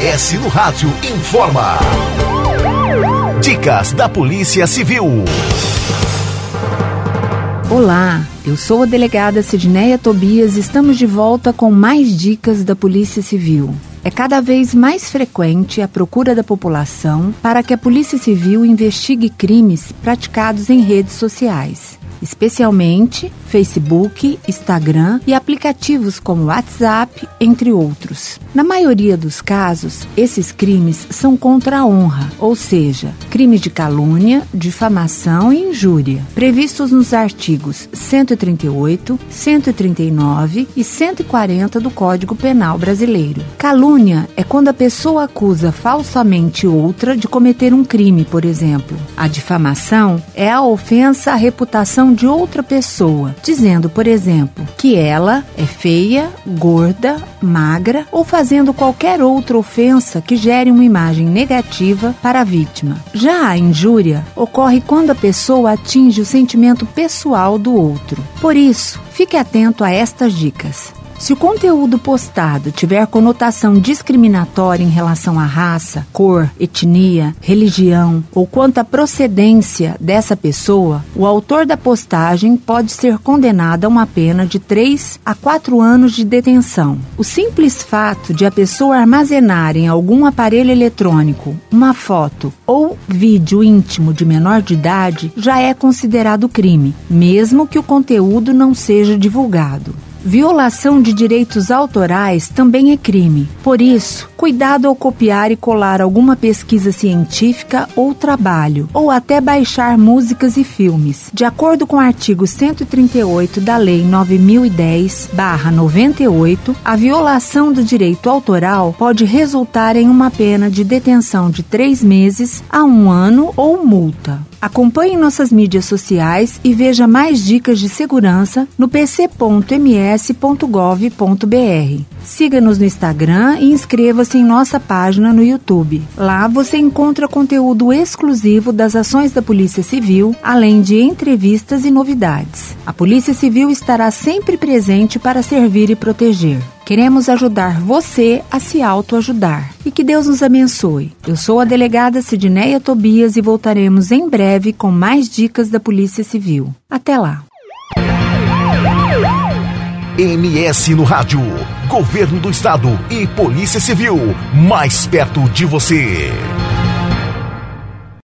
MS no Rádio informa. Dicas da Polícia Civil. Olá, eu sou a delegada Sidneia Tobias e estamos de volta com mais dicas da Polícia Civil. É cada vez mais frequente a procura da população para que a Polícia Civil investigue crimes praticados em redes sociais, especialmente Facebook, Instagram e aplicativos como WhatsApp, entre outros. Na maioria dos casos, esses crimes são contra a honra, ou seja, crimes de calúnia, difamação e injúria, previstos nos artigos 138, 139 e 140 do Código Penal Brasileiro. Calúnia é quando a pessoa acusa falsamente outra de cometer um crime, por exemplo. A difamação é a ofensa à reputação de outra pessoa, dizendo, por exemplo, que ela é feia, gorda, magra ou fazendo qualquer outra ofensa que gere uma imagem negativa para a vítima. Já a injúria ocorre quando a pessoa atinge o sentimento pessoal do outro. Por isso, fique atento a estas dicas. Se o conteúdo postado tiver conotação discriminatória em relação à raça, cor, etnia, religião ou quanto à procedência dessa pessoa, o autor da postagem pode ser condenado a uma pena de 3 a 4 anos de detenção. O simples fato de a pessoa armazenar em algum aparelho eletrônico uma foto ou vídeo íntimo de menor de idade já é considerado crime, mesmo que o conteúdo não seja divulgado. Violação de direitos autorais também é crime. Por isso, cuidado ao copiar e colar alguma pesquisa científica ou trabalho, ou até baixar músicas e filmes. De acordo com o artigo 138 da Lei 9010/98, a violação do direito autoral pode resultar em uma pena de detenção de 3 meses a 1 ano ou multa. Acompanhe nossas mídias sociais e veja mais dicas de segurança no pc.ms.gov.br. Siga-nos no Instagram e inscreva-se em nossa página no YouTube. Lá você encontra conteúdo exclusivo das ações da Polícia Civil, além de entrevistas e novidades. A Polícia Civil estará sempre presente para servir e proteger. Queremos ajudar você a se autoajudar. E que Deus nos abençoe. Eu sou a delegada Sidneia Tobias e voltaremos em breve com mais dicas da Polícia Civil. Até lá. MS no Rádio. Governo do Estado e Polícia Civil. Mais perto de você.